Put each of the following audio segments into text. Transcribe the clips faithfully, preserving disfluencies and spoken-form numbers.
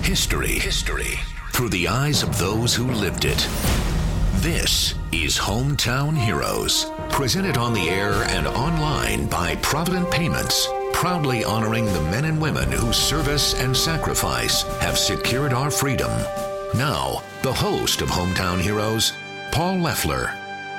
History. History. Through the eyes of those who lived it. This is Hometown Heroes. Presented on the air and online by Provident Payments. Proudly honoring the men and women whose service and sacrifice have secured our freedom. Now, the host of Hometown Heroes, Paul Leffler.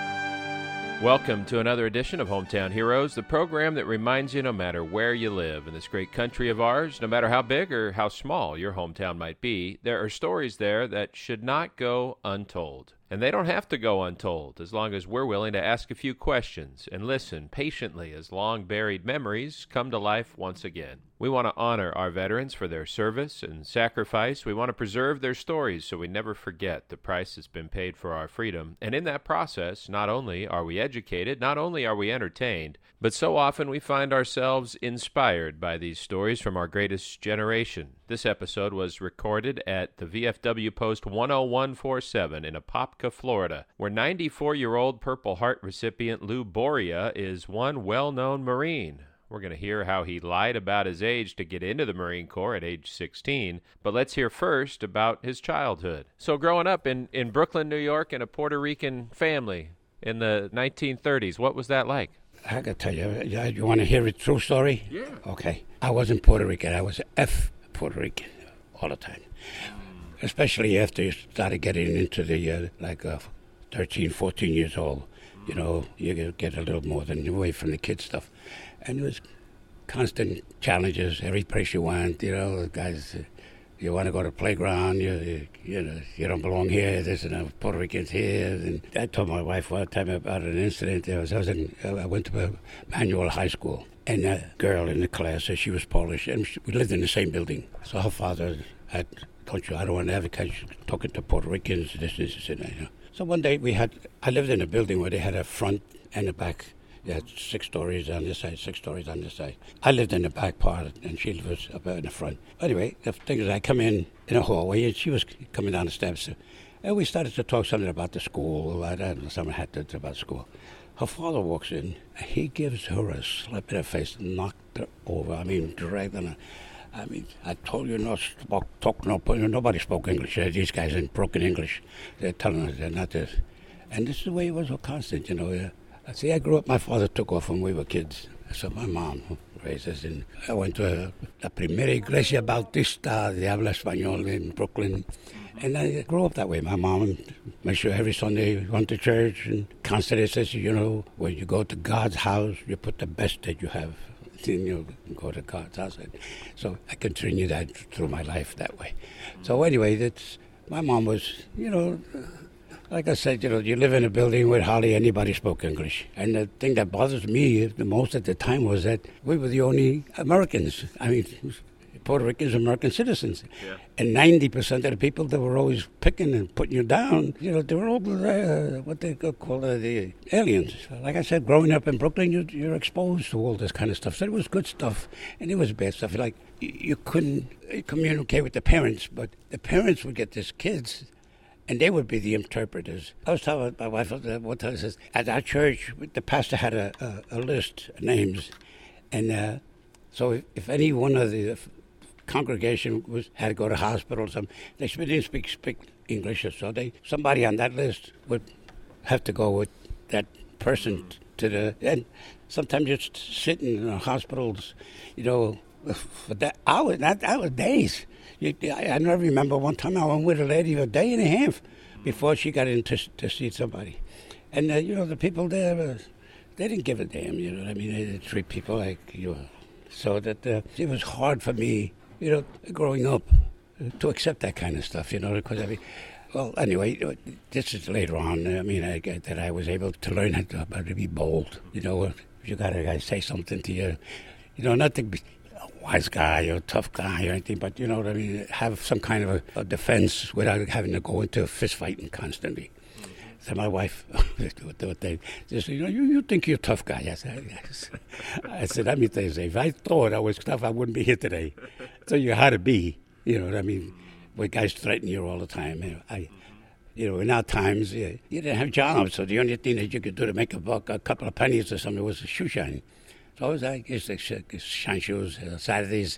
Welcome to another edition of Hometown Heroes, the program that reminds you no matter where you live in this great country of ours, no matter how big or how small your hometown might be, there are stories there that should not go untold. And they don't have to go untold as long as we're willing to ask a few questions and listen patiently as long-buried memories come to life once again. We want to honor our veterans for their service and sacrifice. We want to preserve their stories so we never forget the price that's been paid for our freedom. And in that process, not only are we educated, not only are we entertained, but so often we find ourselves inspired by these stories from our greatest generation. This episode was recorded at the V F W Post one oh one forty-seven in Apopka, Florida, where ninety-four-year-old Purple Heart recipient Lou Boria is one well-known Marine. We're going to hear how he lied about his age to get into the Marine Corps at age sixteen, but let's hear first about his childhood. So growing up in, in Brooklyn, New York, in a Puerto Rican family in the nineteen thirties, what was that like? I got to tell you, you want to hear a true story? Yeah. Okay. I wasn't Puerto Rican. I was F Puerto Rican all the time. Especially after you started getting into the, uh, like, uh, thirteen, fourteen years old. You know, you get a little more than away from the kid stuff. And it was constant challenges every place you went. You know, guys, uh, you want to go to the playground, you, you, you know, you don't belong here, there's enough Puerto Ricans here. And I told my wife one time about an incident. There was, I, was in, I went to Manual High School, and a girl in the class, she was Polish, and she, we lived in the same building. So her father had, don't you, I don't want to advocate talking to Puerto Ricans, this, this, this, and that. You know. So one day we had, I lived in a building where they had a front and a back. They had six stories on this side, six stories on this side. I lived in the back part, and she was up in the front. Anyway, the thing is, I come in in a hallway, and she was coming down the steps. And we started to talk something about the school. I don't know, something had to do about school. Her father walks in, and he gives her a slap in the face, knocked her over. I mean, dragged on her. I mean, I told you not to talk, no, nobody spoke English. These guys in broken English. They're telling us they're not this. And this is the way it was all constant, you know. See, I grew up, my father took off when we were kids. So my mom raised us, and I went to a, la primera iglesia bautista de habla español in Brooklyn. And I grew up that way. My mom made sure every Sunday we went to church, and constantly says, you know, when you go to God's house, you put the best that you have. Then you go to God's house. So I continue that through my life that way. So anyway, that's, my mom was, you know, like I said, you know, you live in a building where hardly anybody spoke English. And the thing that bothers me the most at the time was that we were the only Americans. I mean, Puerto Ricans, American citizens. Yeah. And ninety percent of the people that were always picking and putting you down, you know, they were all uh, what they call uh, the aliens. Like I said, growing up in Brooklyn, you, you're exposed to all this kind of stuff. So it was good stuff, and it was bad stuff. Like, you, you couldn't communicate with the parents, but the parents would get these kids, and they would be the interpreters. I was telling my wife one time, says, at our church, the pastor had a, a, a list of names. And uh, so if, if any one of the congregation was had to go to hospital or something, they didn't speak, speak English. So they somebody on that list would have to go with that person to the... And sometimes you're sitting in hospitals, you know, for that hour, not hours, days. You, I, I never remember one time I went with a lady a day and a half before she got in to, to see somebody. And, uh, you know, the people there, uh, they didn't give a damn, you know what I mean? They didn't treat people like you. So that uh, it was hard for me, you know, growing up to accept that kind of stuff, you know, because I mean, well, anyway, this is later on. I mean, I, that I was able to learn how to, how to be bold, you know, if you got to say something to you, you know, not to be wise guy or tough guy or anything, but, you know what I mean, have some kind of a, a defense without having to go into a fist fighting constantly. So my wife, they said, you know, you, you think you're a tough guy. I said, yes. I said, let me tell you, if I thought I was tough, I wouldn't be here today. So you had to be, you know what I mean, where guys threaten you all the time. You know, I, you know, in our times, you, you didn't have jobs, so the only thing that you could do to make a buck, a couple of pennies or something, was a shoe shine. So I was, I used to shine shoes uh, Saturdays,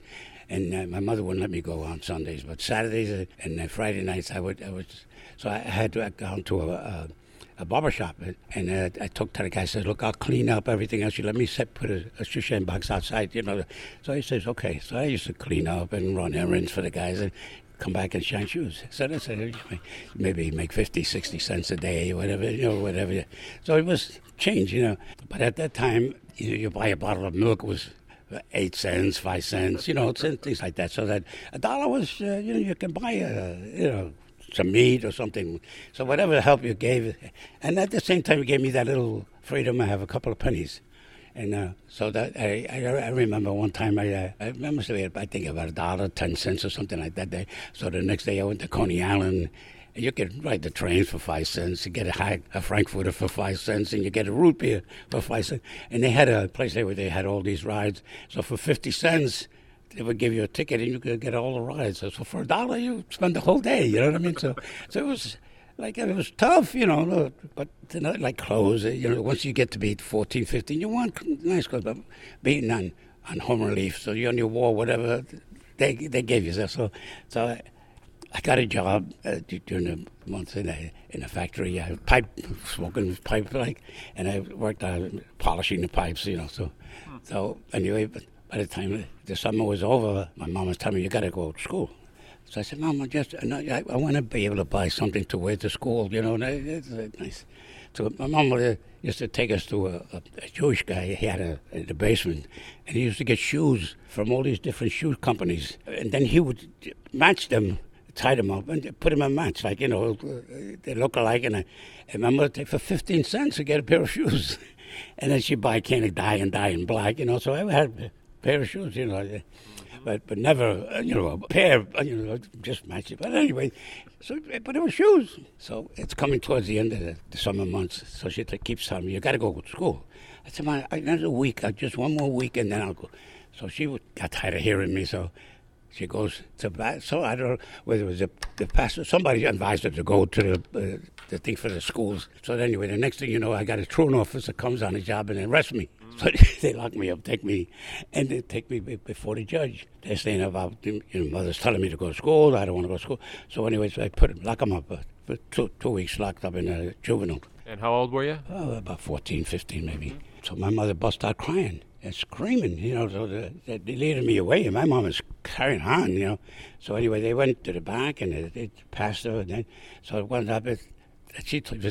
and uh, my mother wouldn't let me go on Sundays, but Saturdays and uh, Friday nights I would, I would, so I had to go to a, a, a barber shop, and uh, I talked to the guy. I said, "Look, I'll clean up everything else. You let me set, put a, a shoeshine box outside, you know." So he says, "Okay." So I used to clean up and run errands for the guys and come back and shine shoes. So that's uh, maybe make fifty, sixty cents a day, whatever, you know, whatever. So it was change, you know. But at that time, you know, you buy a bottle of milk, it was eight cents, five cents, you know, things like that. So that a dollar was, uh, you know, you can buy, a, you know, some meat or something. So whatever help you gave. And at the same time, you gave me that little freedom. I have a couple of pennies. And uh, so that I, I I remember one time I uh, I remember I think about a dollar ten cents or something like that day. So the next day I went to Coney Island. You could ride the train for five cents. You get a, high, a Frankfurter for five cents, and you get a root beer for five cents. And they had a place there where they had all these rides. So for fifty cents, they would give you a ticket, and you could get all the rides. So for a dollar, you spend the whole day. You know what I mean? So so it was. Like, it was tough, you know, but you know, like clothes, you know, once you get to be fourteen, fifteen, you want nice clothes, but being on, on home relief, so you're on your wall, whatever, they they gave you. So so I, I got a job uh, during the months in a, in a factory, uh, pipe, smoking pipe, like, and I worked on polishing the pipes, you know, so, so anyway, but by the time the summer was over, my mom was telling me, you got to go to school. So I said, Mom, I just I, I want to be able to buy something to wear to school, you know. And it's nice. So my mom used to take us to a, a, a Jewish guy. He had a in the basement, and he used to get shoes from all these different shoe companies, and then he would match them, tie them up, and put them in match, like, you know, they look alike. And I, and my mother take for fifteen cents to get a pair of shoes, and then she'd buy a can of dye and dye in black, you know. So I had a pair of shoes, you know. But but never, uh, you know, a pair, you know, just match it. But anyway, so but it was shoes. So it's coming towards the end of the, the summer months. So she keeps telling me, you got to go to school. I said, man, another week, just one more week, and then I'll go. So she would, got tired of hearing me, so she goes to, so I don't know whether it was the, the pastor, somebody advised her to go to the, uh, the thing for the schools. So anyway, the next thing you know, I got a truant officer comes on the job and arrests me. So they lock me up, take me, and they take me before the judge. They're saying about, you know, mother's telling me to go to school, I don't want to go to school. So anyway, so I put him, lock him up uh, for two, two weeks, locked up in a juvenile. And how old were you? Oh, about fourteen, fifteen maybe. Mm-hmm. So my mother bust out crying and screaming, you know, so the, they, they leaded me away, and my mom was carrying on, you know. So anyway, they went to the back, and they, they passed her, and then, so it wound up, it, she, the,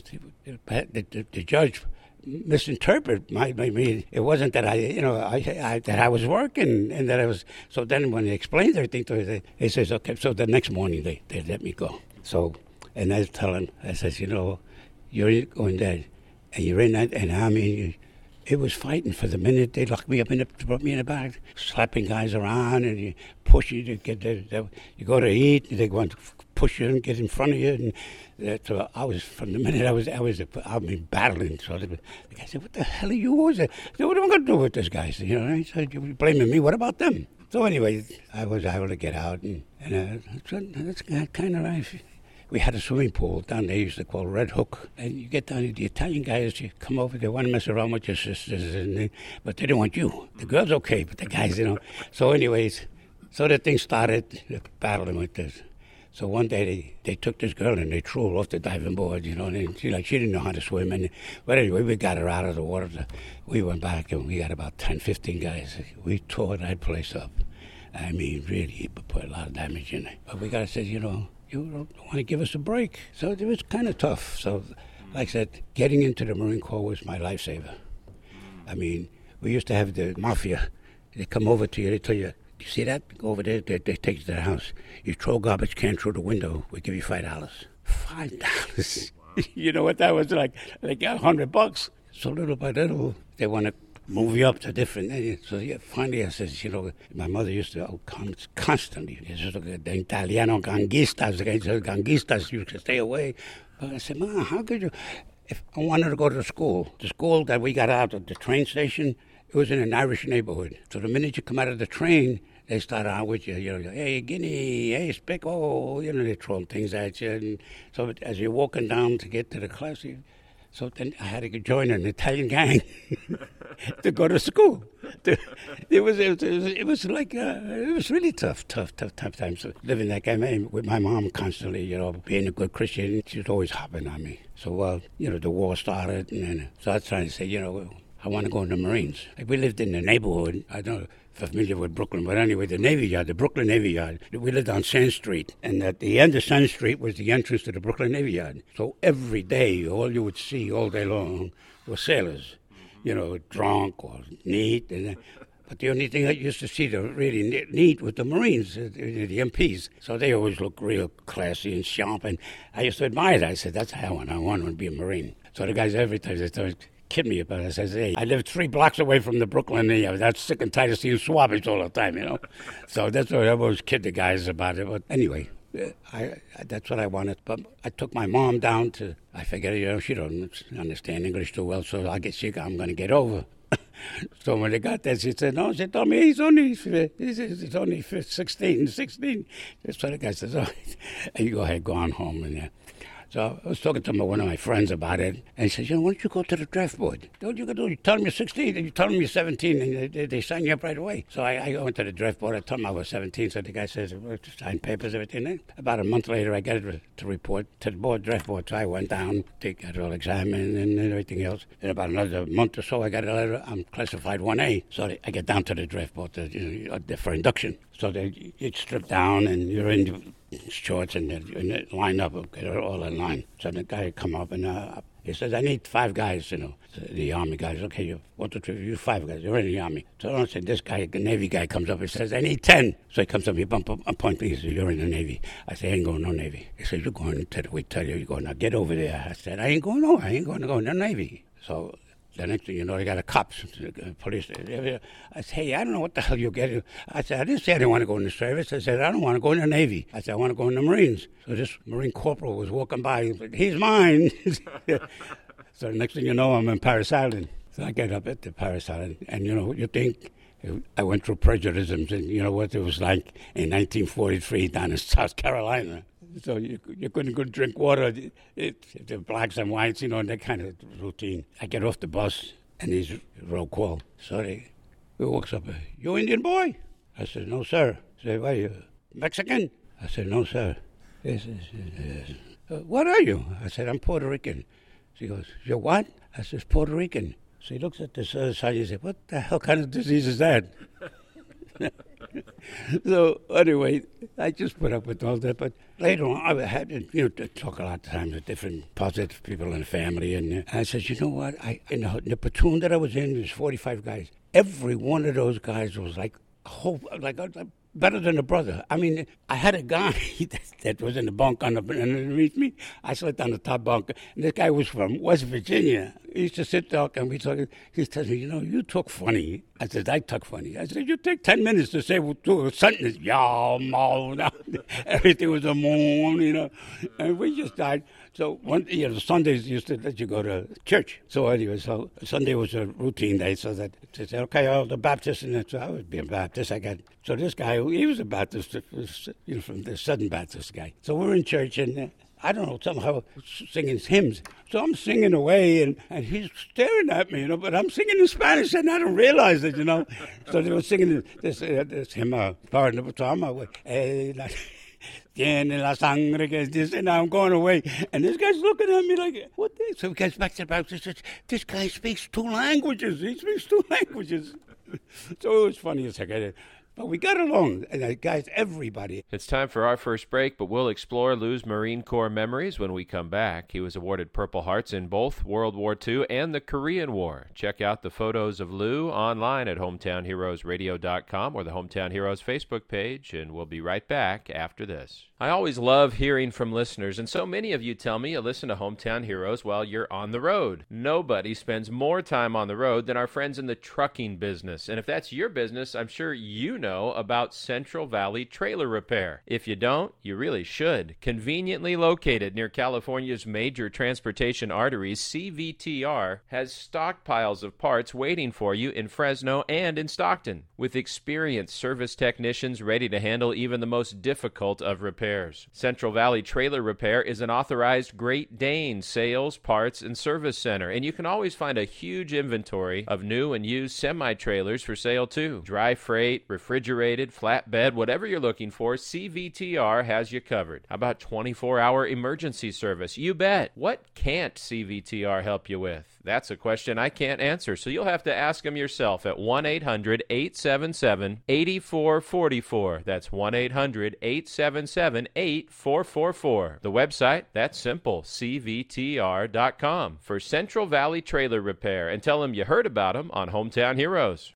the, the judge misinterpret my, my me. It wasn't that I, you know, I, I that I was working and that I was. So then when they explained everything to her, they, they says, okay. So the next morning they, they let me go. So and I tell them, I says, you know, you're going there, and you're in that, and I mean, you, it was fighting for the minute they locked me up in the, put me in the back, slapping guys around, and you push you to get the, the you go to eat, they want to push you and get in front of you, and uh, so I was from the minute I was I was I mean battling. So the guy said, "What the hell are you?" I said, "What am I going to do with this guy?" You know, he said, "You're blaming me. What about them?" So anyway, I was able to get out, and, and uh, that's kind of life. We had a swimming pool down there, used to call Red Hook. And you get down, the Italian guys, you come over, they want to mess around with your sisters, and they, but they didn't want you. The girls okay, but the guys, you know. So anyways, so the thing started, battling with this. So one day they, they took this girl and they threw her off the diving board, you know, and she like she didn't know how to swim. And but anyway, we got her out of the water. We went back and we got about ten, fifteen guys. We tore that place up. I mean, really put a lot of damage in it. But we got to say, you know, you don't want to give us a break. So it was kind of tough. So, like I said, getting into the Marine Corps was my lifesaver. I mean, we used to have the mafia. They come over to you, they tell you, you see that? Go over there, they, they take you to the house. You throw a garbage can through the window, we give you five dollars. Five dollars? Wow. You know what that was like? Like a hundred bucks. So little by little, they want to move you up to different. So yeah, finally I says, you know, my mother used to oh, come constantly. The Italiano gangistas, the gangistas, you should stay away. But I said, Ma, how could you? If I wanted to go to school, the school that we got out of the train station, it was in an Irish neighborhood. So the minute you come out of the train, they start out with you, you know, hey, Guinea, hey, Spick, oh, you know, they throw things at you. And so as you're walking down to get to the class, you, So then I had to join an Italian gang to go to school. It was it was, it was like uh, it was really tough, tough, tough, tough times living that game with my mom constantly. You know, being a good Christian, she was always hopping on me. So uh, you know, the war started, and then, so I was trying to say, you know, I want to go in the Marines. We lived in the neighborhood. I don't know if you're familiar with Brooklyn, but anyway, the Navy Yard, the Brooklyn Navy Yard. We lived on Sand Street, and at the end of Sand Street was the entrance to the Brooklyn Navy Yard. So every day, all you would see all day long were sailors, you know, drunk or neat. And, but the only thing I used to see that really neat was the Marines, the M Ps. So they always looked real classy and sharp, and I used to admire that. I said, that's how I want, I want to be a Marine. So the guys every time they started kid me about it. I says, hey, I live three blocks away from the Brooklyn, and I was that sick and tired of seeing swabbies all the time, you know. So that's what I always kid the guys about it. But anyway, I, I that's what I wanted. But I took my mom down to, I figured, you know, she don't understand English too well, so I guess she, I'm going to get over. So when they got there, she said, no, she told me he's only, he's, he's only sixteen, sixteen. So the guy says, oh, you go ahead, go on home. And uh, So I was talking to my, one of my friends about it, and he says, you know, why don't you go to the draft board? What you do? You tell them you're sixteen, and you tell them you're seventeen, and they, they sign you up right away. So I, I went to the draft board. I told them I was seventeen, so the guy says, well, sign papers, everything. And about a month later, I got it to report to the board, draft board. So I went down, they got it all examined and everything else. And about another month or so, I got a letter, I'm classified one A. So I get down to the draft board to, you know, for induction. So they, you strip down, and you're in shorts and, and line up, all in line. So the guy come up and uh, he says, I need five guys, you know, the Army guys. Okay, you want to you five guys, you're in the Army. So I said, this guy, the Navy guy comes up and says, I need ten. So he comes up, he bump up, and point me, he says, you're in the Navy. I said, I ain't going no Navy. He said, you're going to the, we tell you, you're going, now get over there. I said, I ain't going no, I ain't going to go in the Navy. So the next thing you know, they got a cops, police. I said, hey, I don't know what the hell you're getting. I said, I didn't say I didn't want to go in the service. I said, I don't want to go in the Navy. I said, I want to go in the Marines. So this Marine corporal was walking by. He said, he's mine. So the next thing you know, I'm in Paris Island. So I get up at the Paris Island, and you know, you think, I went through prejudices, and you know what it was like in nineteen forty-three down in South Carolina. So you you couldn't go drink water. It, it, the blacks and whites, you know, that kind of routine. I get off the bus, and he's roll call. So they, he walks up, you Indian boy? I said, no, sir. He said, why, you Mexican? I said, no, sir. He says, uh, what are you? I said, I'm Puerto Rican. She goes, you're what? I said, Puerto Rican. So he looks at this other side, he said, what the hell kind of disease is that? So anyway, I just put up with all that. But later on, I had to, you know, to talk a lot of times with different positive people in the family. And, uh, I said, you know what? I in the, in the platoon that I was in, there's forty-five guys. Every one of those guys was like a whole, like a, a, better than a brother. I mean, I had a guy that, that was in the bunk on the, underneath me. I slept on the top bunk. And this guy was from West Virginia. He used to sit there and we talking. He tells me, you know, you talk funny. I said, I talk funny. I said, you take ten minutes to say a sentence. Yeah, mo, everything was a moon, you know. And we just died. So one, you know, Sundays used to let you go to church. So anyway, so Sunday was a routine day. So that they said, okay, all the Baptists, and so I was being Baptist. I got so this guy, he was a Baptist, you know, from the Southern Baptist guy. So we're in church, and uh, I don't know, somehow singing hymns. So I'm singing away, and, and he's staring at me, you know, but I'm singing in Spanish, and I don't realize it, you know. So they were singing this, uh, this hymn, uh, part of the time, hey, tiene la sangre que es this, and I'm going away. And this guy's looking at me like, what the? So he gets back to the Bible and says, this guy speaks two languages. He speaks two languages. So it was funny as heck. But we got along, and uh, guys, everybody. It's time for our first break, but we'll explore Lou's Marine Corps memories when we come back. He was awarded Purple Hearts in both World War Two and the Korean War. Check out the photos of Lou online at hometown heroes radio dot com or the Hometown Heroes Facebook page, and we'll be right back after this. I always love hearing from listeners, and so many of you tell me you listen to Hometown Heroes while you're on the road. Nobody spends more time on the road than our friends in the trucking business, and if that's your business, I'm sure you know about Central Valley Trailer Repair. If you don't, you really should. Conveniently located near California's major transportation arteries, C V T R has stockpiles of parts waiting for you in Fresno and in Stockton, with experienced service technicians ready to handle even the most difficult of repairs. Central Valley Trailer Repair is an authorized Great Dane sales, parts, and service center, and you can always find a huge inventory of new and used semi-trailers for sale too. Dry freight, refrigerated, flatbed, whatever you're looking for, C V T R has you covered. How about twenty-four hour emergency service? You bet. What can't C V T R help you with? That's a question I can't answer, so you'll have to ask them yourself at one eight hundred, eight seven seven, eight four four four. That's one eight hundred, eight seven seven, eight four four four. The website? That's simple, C V T R dot com for Central Valley Trailer Repair, and tell them you heard about them on Hometown Heroes.